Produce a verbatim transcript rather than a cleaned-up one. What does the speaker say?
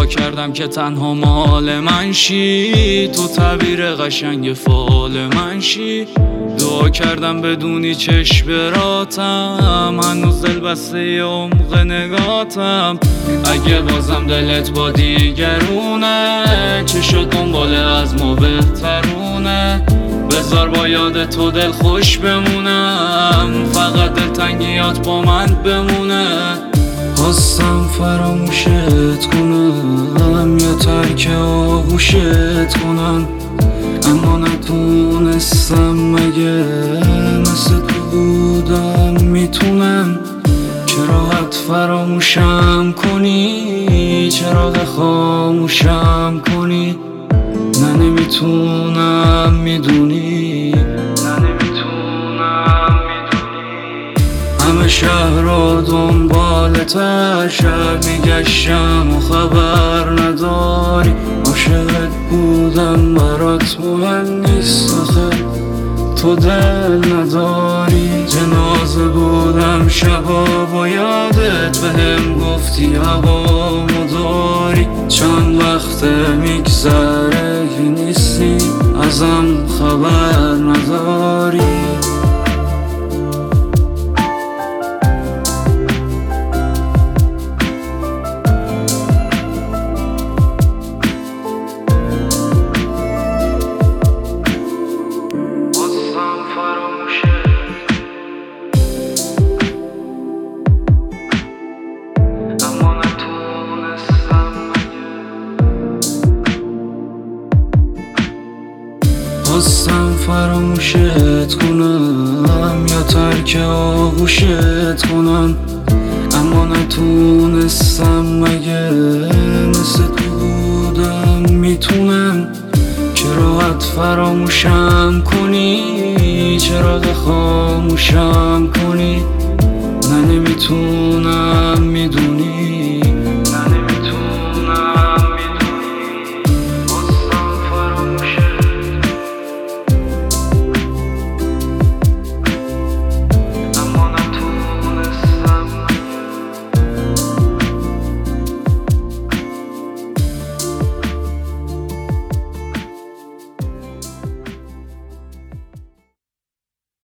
دعا کردم که تنها مال من شی، تو تعبیر قشنگ فال من شی. دعا کردم بدونی چشم براتم، هنوز دل بسته عمق نگاتم. اگه بازم دلت با دیگرونه، چه شد دنبال از ما بهترونه. بذار با یاد تو دل خوش بمونم، فقط دلتنگیات با من بمونه. خواستم فراموشت کنم یا ترک آغوشت کنم، اما نتونستم. مگه مثل تو بودم میتونم که راحت فراموشم کنی؟ چراغ خاموشم کنی؟ نه نمیتونم میدونی، نه نمیتونم میدونی. همه شهر رو دنبالت شب میگشتم و خبر نداری. عاشقت بودم برات مهم نیست آخه تو دل نداری. جنازه بودم شبا با یادت، بهم گفتی هوامو داری. چند وقته میگذره که نیستی، ازم خبر نداری. خواستم فراموشت کنم یا ترک آغوشت کنم، اما نتونستم. مگه مثل تو بودم میتونم که راحت فراموشم کنی؟ چراغ خاموشم کنی؟ نه نمیتونم میدونم.